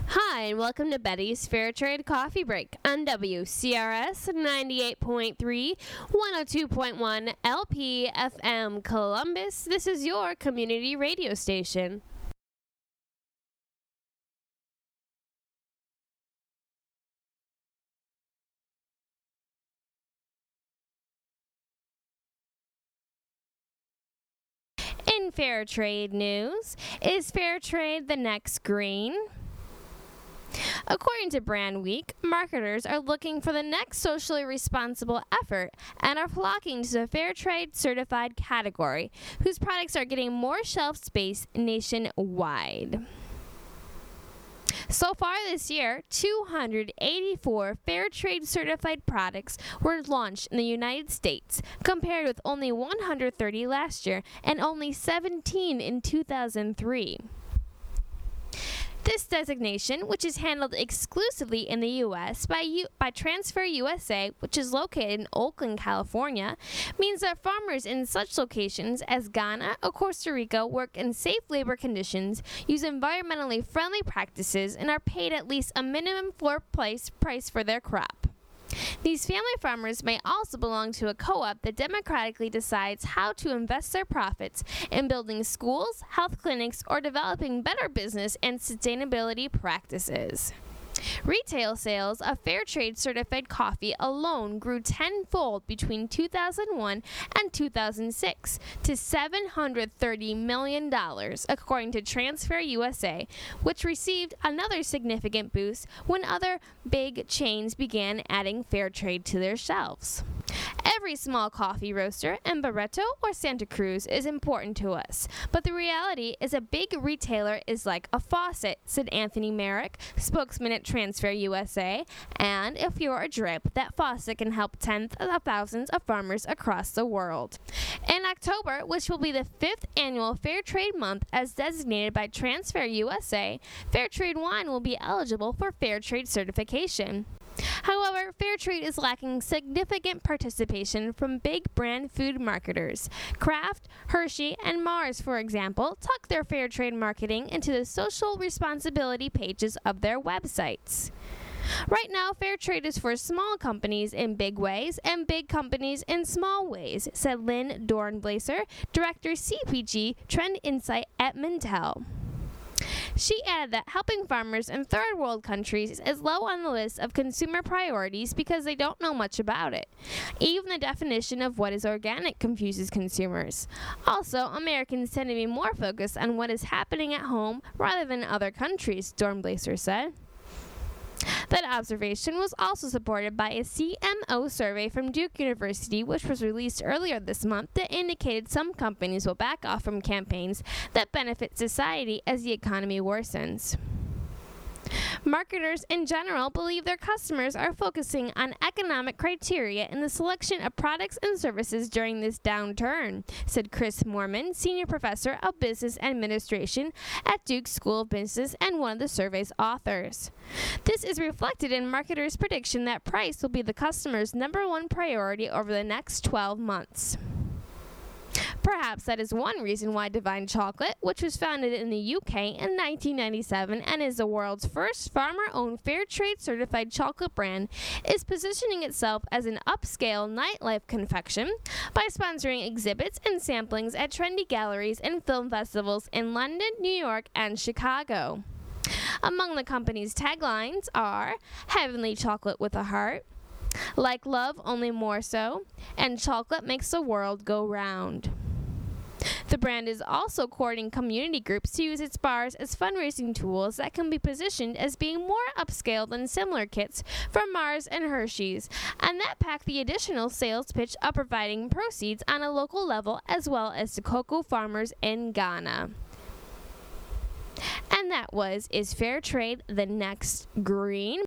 Hi, and welcome to Betty's Fair Trade Coffee Break on WCRS 98.3, 102.1 LPFM Columbus. This is your community radio station. In fair trade news, is fair trade the next green? According to Brand Week, marketers are looking for the next socially responsible effort and are flocking to the Fair Trade Certified category, whose products are getting more shelf space nationwide. So far this year, 284 Fair Trade Certified products were launched in the United States, compared with only 130 last year and only 17 in 2003. This designation, which is handled exclusively in the U.S. by Transfer USA, which is located in Oakland, California, means that farmers in such locations as Ghana or Costa Rica work in safe labor conditions, use environmentally friendly practices, and are paid at least a minimum floor price for their crop. These family farmers may also belong to a co-op that democratically decides how to invest their profits in building schools, health clinics, or developing better business and sustainability practices. Retail sales of fair trade certified coffee alone grew tenfold between 2001 and 2006 to $730 million, according to Transfer USA, which received another significant boost when other big chains began adding fair trade to their shelves. Every small coffee roaster in Barreto or Santa Cruz is important to us, but the reality is a big retailer is like a faucet, said Anthony Merrick, spokesman at Transfer USA, and if you're a drip, that faucet can help tens of thousands of farmers across the world. In October, which will be the 5th annual Fair Trade Month as designated by Transfer USA, Fair Trade wine will be eligible for Fair Trade certification. However, fair trade is lacking significant participation from big brand food marketers. Kraft, Hershey, and Mars, for example, tuck their fair trade marketing into the social responsibility pages of their websites. Right now, fair trade is for small companies in big ways and big companies in small ways, said Lynn Dornblaser, Director CPG Trend Insight at Mintel. She added that helping farmers in third world countries is low on the list of consumer priorities because they don't know much about it. Even the definition of what is organic confuses consumers. Also, Americans tend to be more focused on what is happening at home rather than other countries, Dornblaser said. That observation was also supported by a CMO survey from Duke University, which was released earlier this month, that indicated some companies will back off from campaigns that benefit society as the economy worsens. Marketers in general believe their customers are focusing on economic criteria in the selection of products and services during this downturn, said Chris Moorman, Senior Professor of Business Administration at Duke School of Business and one of the survey's authors. This is reflected in marketers' prediction that price will be the customer's number one priority over the next 12 months. Perhaps that is one reason why Divine Chocolate, which was founded in the UK in 1997 and is the world's first farmer-owned fair trade certified chocolate brand, is positioning itself as an upscale nightlife confection by sponsoring exhibits and samplings at trendy galleries and film festivals in London, New York, and Chicago. Among the company's taglines are Heavenly Chocolate with a Heart, Like Love, Only More So, and Chocolate Makes the World Go Round. The brand is also courting community groups to use its bars as fundraising tools that can be positioned as being more upscale than similar kits from Mars and Hershey's, and that pack the additional sales pitch of providing proceeds on a local level as well as to cocoa farmers in Ghana. And that was Is Fair Trade the Next Green?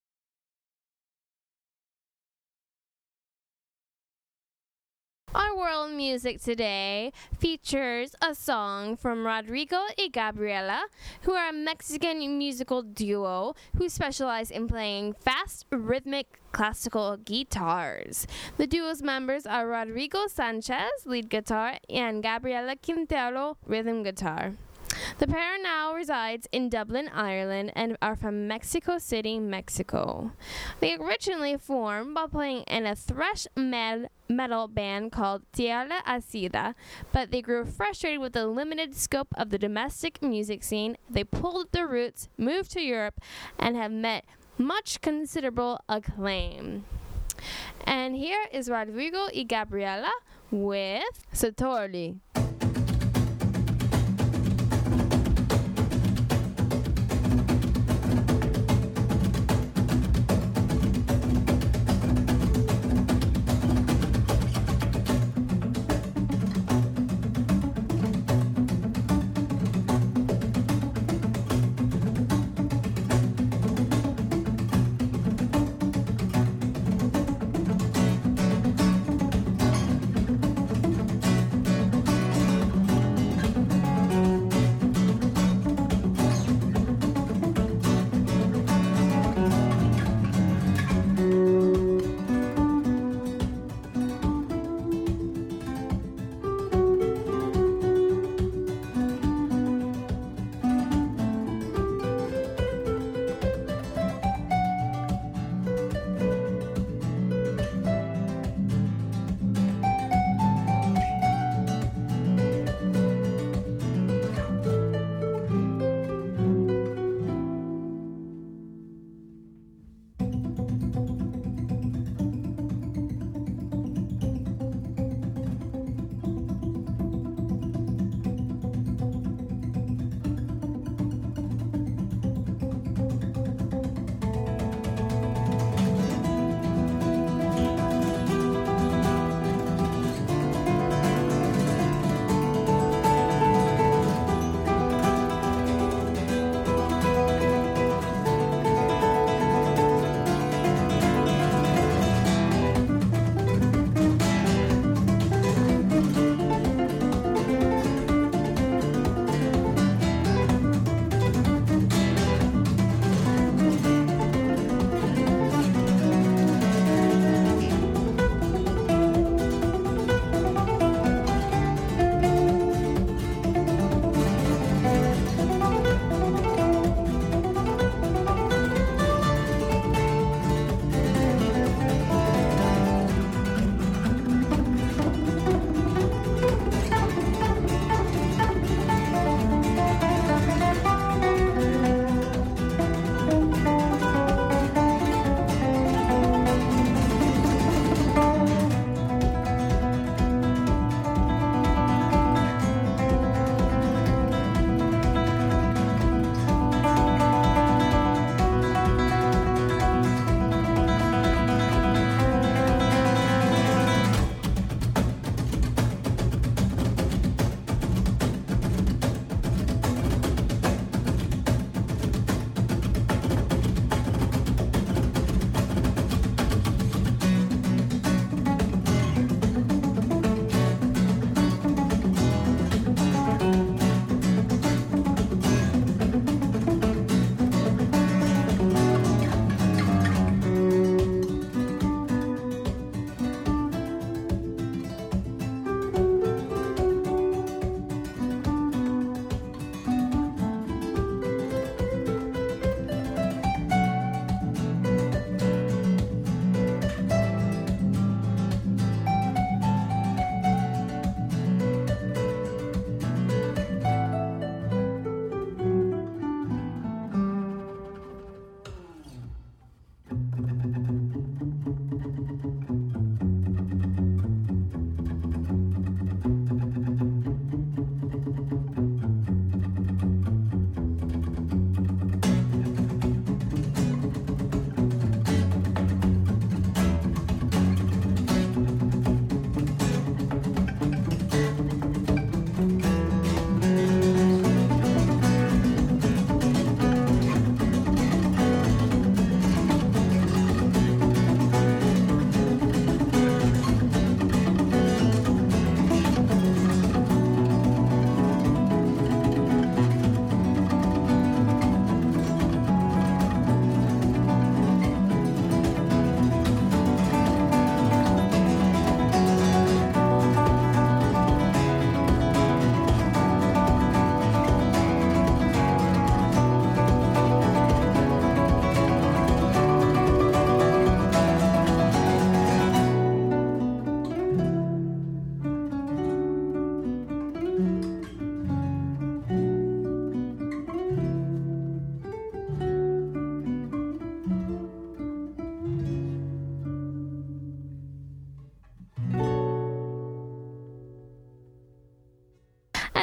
Our World Music Today features a song from Rodrigo y Gabriela, who are a Mexican musical duo who specialize in playing fast, rhythmic classical guitars. The duo's members are Rodrigo Sanchez, lead guitar, and Gabriela Quintero, rhythm guitar. The pair now resides in Dublin, Ireland, and are from Mexico City, Mexico. They originally formed by playing in a thrash metal band called Tierra Acida, but they grew frustrated with the limited scope of the domestic music scene. They pulled their roots, moved to Europe, and have met much considerable acclaim. And here is Rodrigo y Gabriela with Satorli.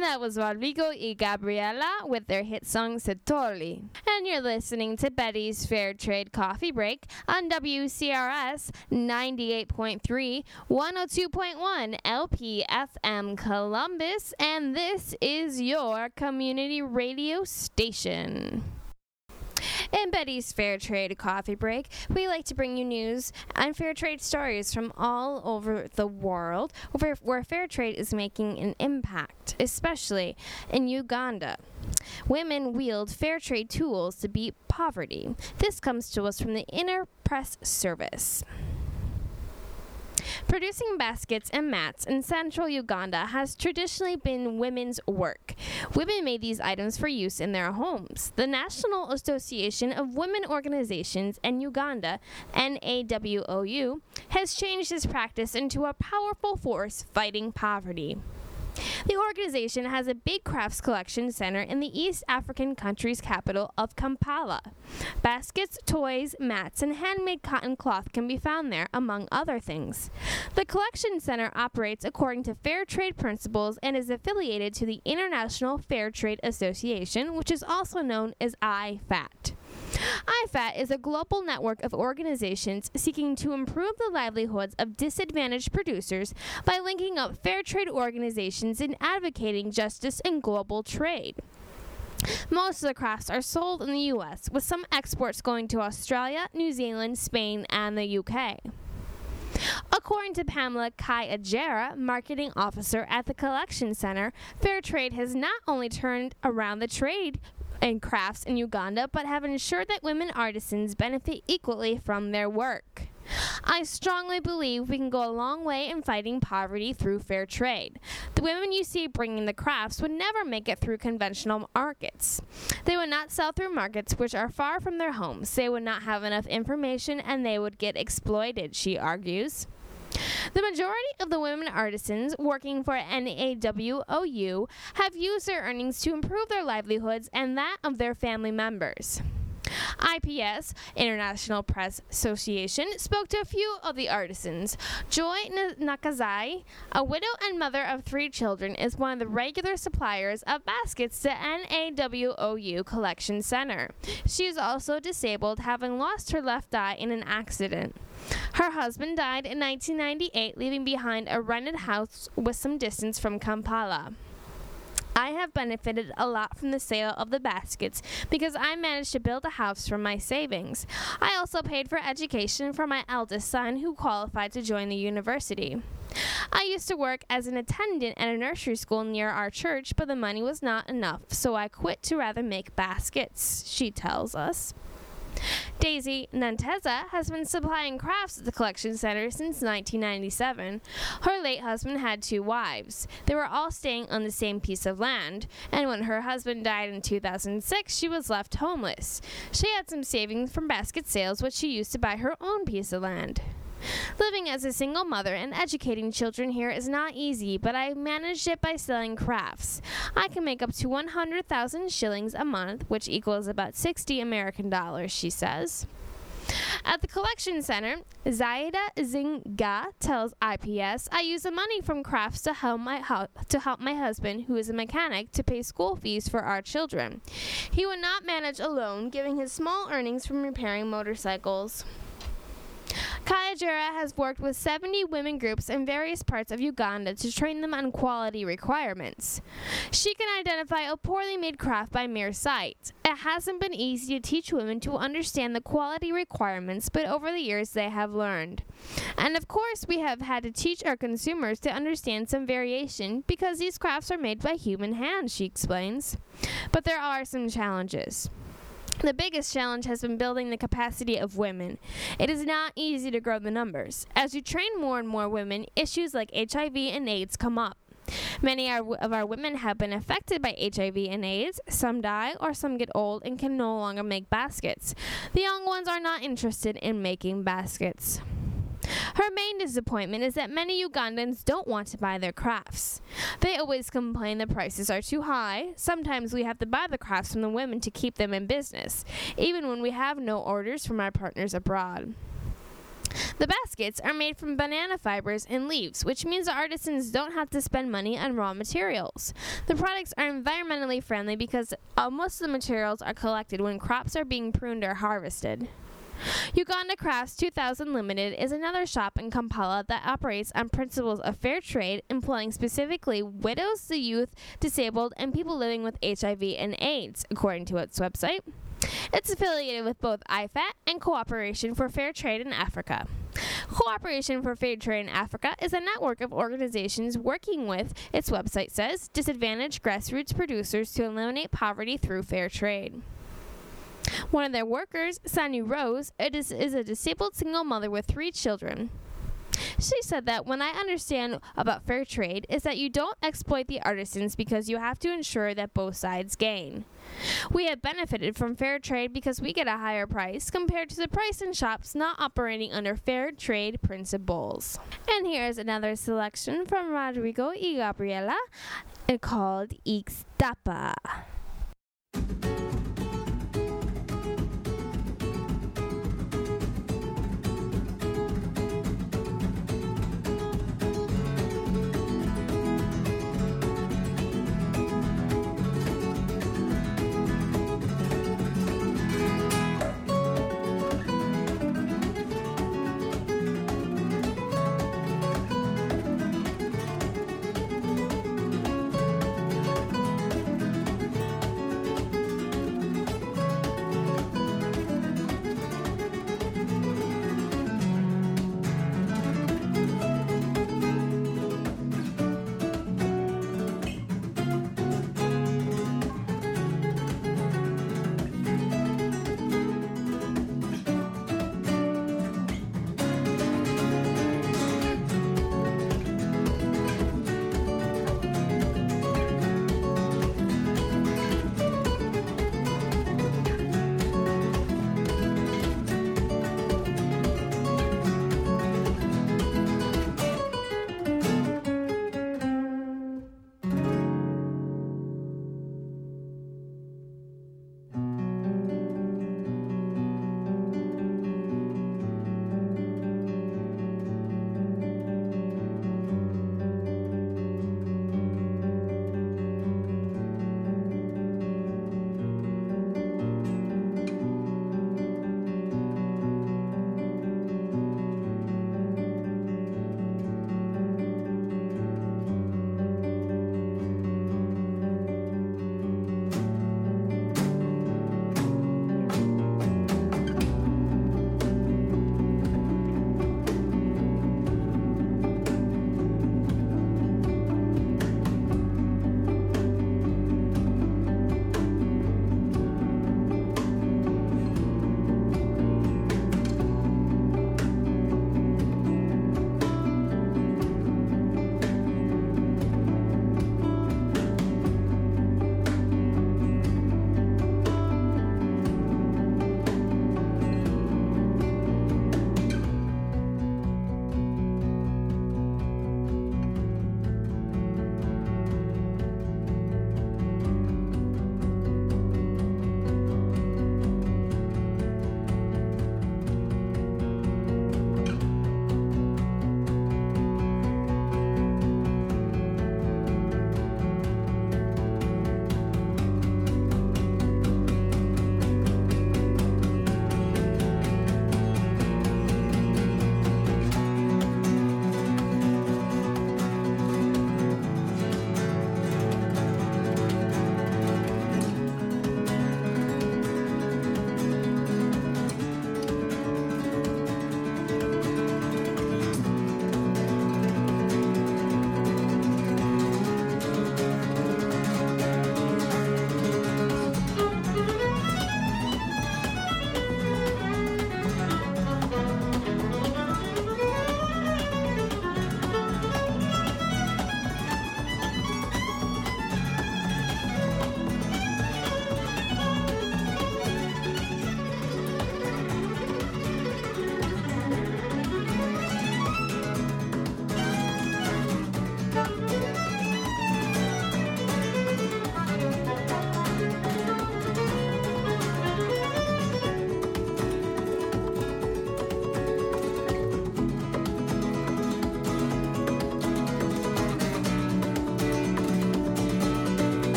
And that was Rodrigo y Gabriela with their hit song Setorli. And you're listening to Betty's Fair Trade Coffee Break on WCRS 98.3, 102.1 LPFM Columbus, and this is your community radio station. In Betty's Fair Trade Coffee Break, we like to bring you news and fair trade stories from all over the world where fair trade is making an impact, especially in Uganda. Women wield fair trade tools to beat poverty. This comes to us from the Inner Press Service. Producing baskets and mats in central Uganda has traditionally been women's work. Women made these items for use in their homes. The National Association of Women Organizations in Uganda, NAWOU, has changed this practice into a powerful force fighting poverty. The organization has a big crafts collection center in the East African country's capital of Kampala. Baskets, toys, mats, and handmade cotton cloth can be found there, among other things. The collection center operates according to fair trade principles and is affiliated to the International Fair Trade Association, which is also known as IFAT. IFAT is a global network of organizations seeking to improve the livelihoods of disadvantaged producers by linking up fair trade organizations and advocating justice and global trade. Most of the crafts are sold in the U.S., with some exports going to Australia, New Zealand, Spain, and the U.K. According to Pamela Kai-Ajera, marketing officer at the Collection Center, fair trade has not only turned around the trade and crafts in Uganda, but have ensured that women artisans benefit equally from their work. I strongly believe we can go a long way in fighting poverty through fair trade. The women you see bringing the crafts would never make it through conventional markets. They would not sell through markets which are far from their homes. They would not have enough information and they would get exploited, she argues. The majority of the women artisans working for NAWOU have used their earnings to improve their livelihoods and that of their family members. IPS, International Press Association, spoke to a few of the artisans. Joy Nakazai, a widow and mother of 3 children, is one of the regular suppliers of baskets to NAWOU Collection Center. She is also disabled, having lost her left eye in an accident. Her husband died in 1998, leaving behind a rented house with some distance from Kampala. I have benefited a lot from the sale of the baskets because I managed to build a house from my savings. I also paid for education for my eldest son, who qualified to join the university. I used to work as an attendant at a nursery school near our church, but the money was not enough, so I quit to rather make baskets, she tells us. Daisy Nanteza has been supplying crafts at the collection center since 1997. Her late husband had 2 wives. They were all staying on the same piece of land, and when her husband died in 2006, she was left homeless. She had some savings from basket sales, which she used to buy her own piece of land. Living as a single mother and educating children here is not easy, but I managed it by selling crafts. I can make up to 100,000 shillings a month, which equals about 60 American dollars, she says. At the collection center, Zaida Zinga tells IPS, I use the money from crafts to help my husband, who is a mechanic, to pay school fees for our children. He would not manage alone, giving his small earnings from repairing motorcycles. Kayajira has worked with 70 women groups in various parts of Uganda to train them on quality requirements. She can identify a poorly made craft by mere sight. It hasn't been easy to teach women to understand the quality requirements, but over the years they have learned. And of course, we have had to teach our consumers to understand some variation because these crafts are made by human hands, she explains. But there are some challenges. The biggest challenge has been building the capacity of women. It is not easy to grow the numbers. As you train more and more women, issues like HIV and AIDS come up. Many of our women have been affected by HIV and AIDS. Some die or some get old and can no longer make baskets. The young ones are not interested in making baskets. Her main disappointment is that many Ugandans don't want to buy their crafts. They always complain the prices are too high. Sometimes we have to buy the crafts from the women to keep them in business, even when we have no orders from our partners abroad. The baskets are made from banana fibers and leaves, which means the artisans don't have to spend money on raw materials. The products are environmentally friendly because most of the materials are collected when crops are being pruned or harvested. Uganda Crafts 2000 Limited is another shop in Kampala that operates on principles of fair trade, employing specifically widows, the youth, disabled, and people living with HIV and AIDS, according to its website. It's affiliated with both IFAT and Cooperation for Fair Trade in Africa. Cooperation for Fair Trade in Africa is a network of organizations working with, its website says, disadvantaged grassroots producers to eliminate poverty through fair trade. One of their workers, Sanu Rose, is a disabled single mother with 3 children. She said that when I understand about fair trade is that you don't exploit the artisans because you have to ensure that both sides gain. We have benefited from fair trade because we get a higher price compared to the price in shops not operating under fair trade principles. And here's another selection from Rodrigo y Gabriela called Ixtapa.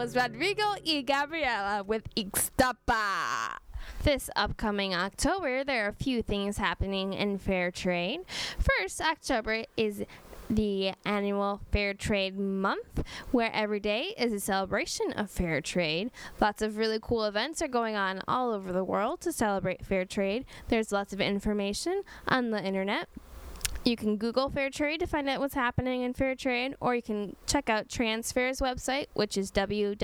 was Rodrigo y Gabriela with Ixtapa. This upcoming October, there are a few things happening in fair trade. First, October is the annual Fair Trade Month, where every day is a celebration of fair trade. Lots of really cool events are going on all over the world to celebrate fair trade. There's lots of information on the internet. You can Google fair trade to find out what's happening in fair trade, or you can check out Transfair's website, which is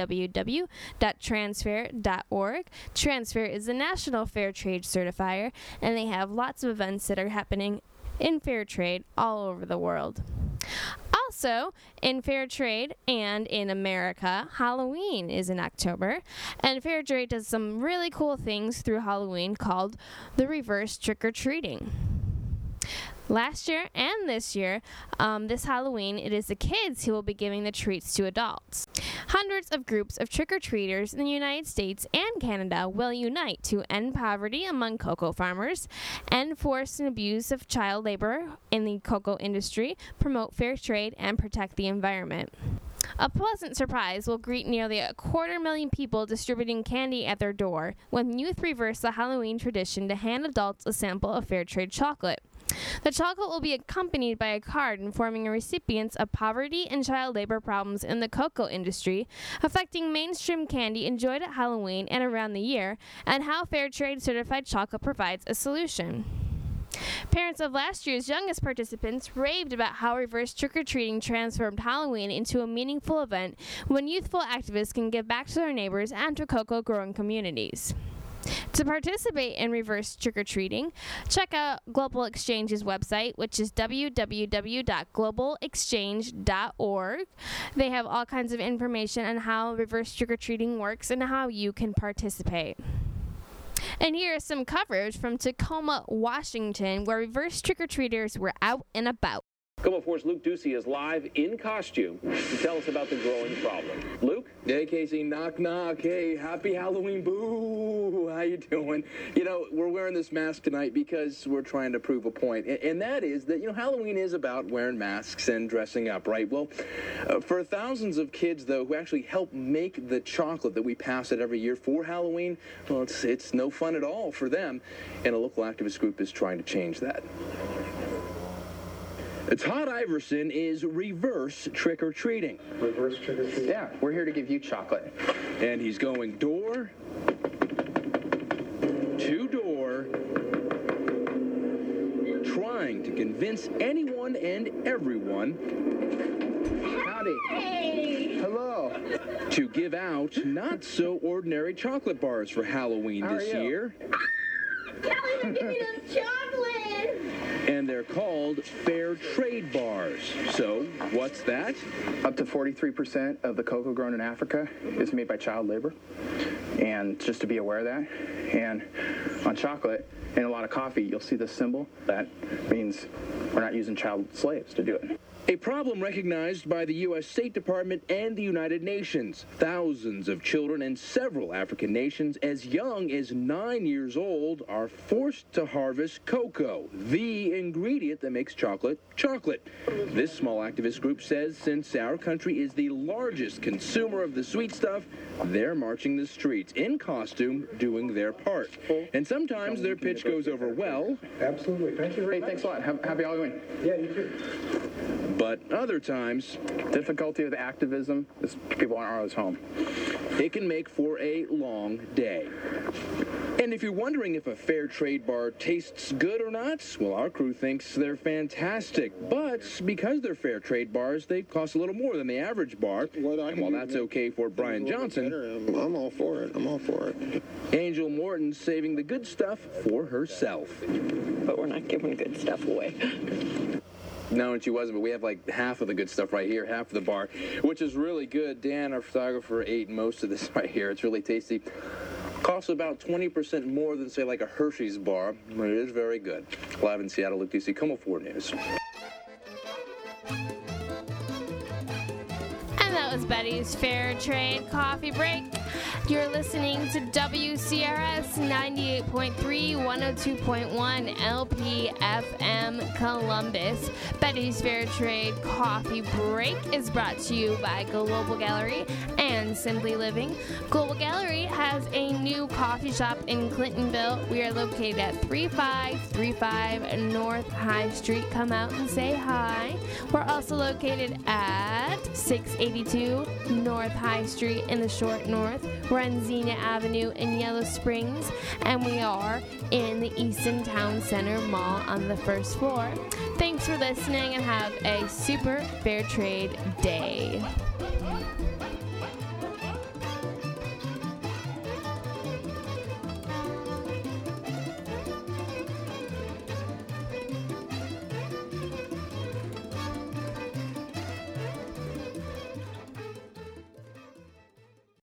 www.transfair.org. Transfair is the National Fair Trade Certifier, and they have lots of events that are happening in fair trade all over the world. Also, in fair trade and in America, Halloween is in October, and fair trade does some really cool things through Halloween called the reverse trick-or-treating. Last year and this year, this Halloween, it is the kids who will be giving the treats to adults. Hundreds of groups of trick-or-treaters in the United States and Canada will unite to end poverty among cocoa farmers, end forced and abuse of child labor in the cocoa industry, promote fair trade, and protect the environment. A pleasant surprise will greet nearly 250,000 people distributing candy at their door when youth reverse the Halloween tradition to hand adults a sample of fair trade chocolate. The chocolate will be accompanied by a card informing recipients of poverty and child labor problems in the cocoa industry, affecting mainstream candy enjoyed at Halloween and around the year, and how fair trade certified chocolate provides a solution. Parents of last year's youngest participants raved about how reverse trick-or-treating transformed Halloween into a meaningful event when youthful activists can give back to their neighbors and to cocoa-growing communities. To participate in reverse trick-or-treating, check out Global Exchange's website, which is www.globalexchange.org. They have all kinds of information on how reverse trick-or-treating works and how you can participate. And here is some coverage from Tacoma, Washington, where reverse trick-or-treaters were out and about. KOMO 4's Luke Ducey is live in costume to tell us about the growing problem. Luke? Hey, Casey. Knock, knock. Hey, happy Halloween. Boo. How you doing? You know, we're wearing this mask tonight because we're trying to prove a point. And that is that, Halloween is about wearing masks and dressing up, right? Well, for thousands of kids, though, who actually help make the chocolate that we pass out every year for Halloween, well, it's no fun at all for them. And a local activist group is trying to change that. Todd Iverson is reverse trick-or-treating. Reverse trick-or-treating? Yeah, we're here to give you chocolate. And he's going door to door, trying to convince anyone and everyone Howdy. Hey. Hello. to give out not-so-ordinary chocolate bars for Halloween this year. Kelly, give me those chocolate! And they're called fair trade bars. So, what's that? Up to 43% of the cocoa grown in Africa is made by child labor. And just to be aware of that. And on chocolate and a lot of coffee, you'll see this symbol. That means we're not using child slaves to do it. A problem recognized by the U.S. State Department and the United Nations. Thousands of children in several African nations as young as 9 years old are forced to harvest cocoa, the ingredient that makes chocolate chocolate. This small activist group says since our country is the largest consumer of the sweet stuff, they're marching the streets in costume, doing their part. And sometimes their pitch goes over well. Absolutely. Thank you very much. Thanks a lot. Happy Halloween. Yeah, you too. But other times, Difficulty with activism is people aren't always home. it can make for a long day. And if you're wondering if a fair trade bar tastes good or not, well, our crew thinks they're fantastic. But because they're fair trade bars, they cost a little more than the average bar. And while that's okay for Brian Johnson, I'm all for it. I'm all for it. Angel Morton's saving the good stuff for herself. But we're not giving good stuff away. No, and she wasn't, but we have like half of the good stuff right here, half of the bar, which is really good. Dan, our photographer, ate most of this right here. It's really tasty. Costs about 20% more than, say, like a Hershey's bar, but it is very good. Live in Seattle, Luke Ducey, KOMO 4 News. And that was Betty's Fair Trade Coffee Break. You're listening to WCRS 98.3, 102.1 LPFM Columbus. Betty's Fair Trade Coffee Break is brought to you by Global Gallery and Simply Living. Global Gallery has a new coffee shop in Clintonville. We are located at 3535 North High Street. Come out and say hi. We're also located at 682 North High Street in the Short North. We're on Xenia Avenue in Yellow Springs, and we are in the Easton Town Center Mall on the first floor. Thanks for listening and have a super fair trade day.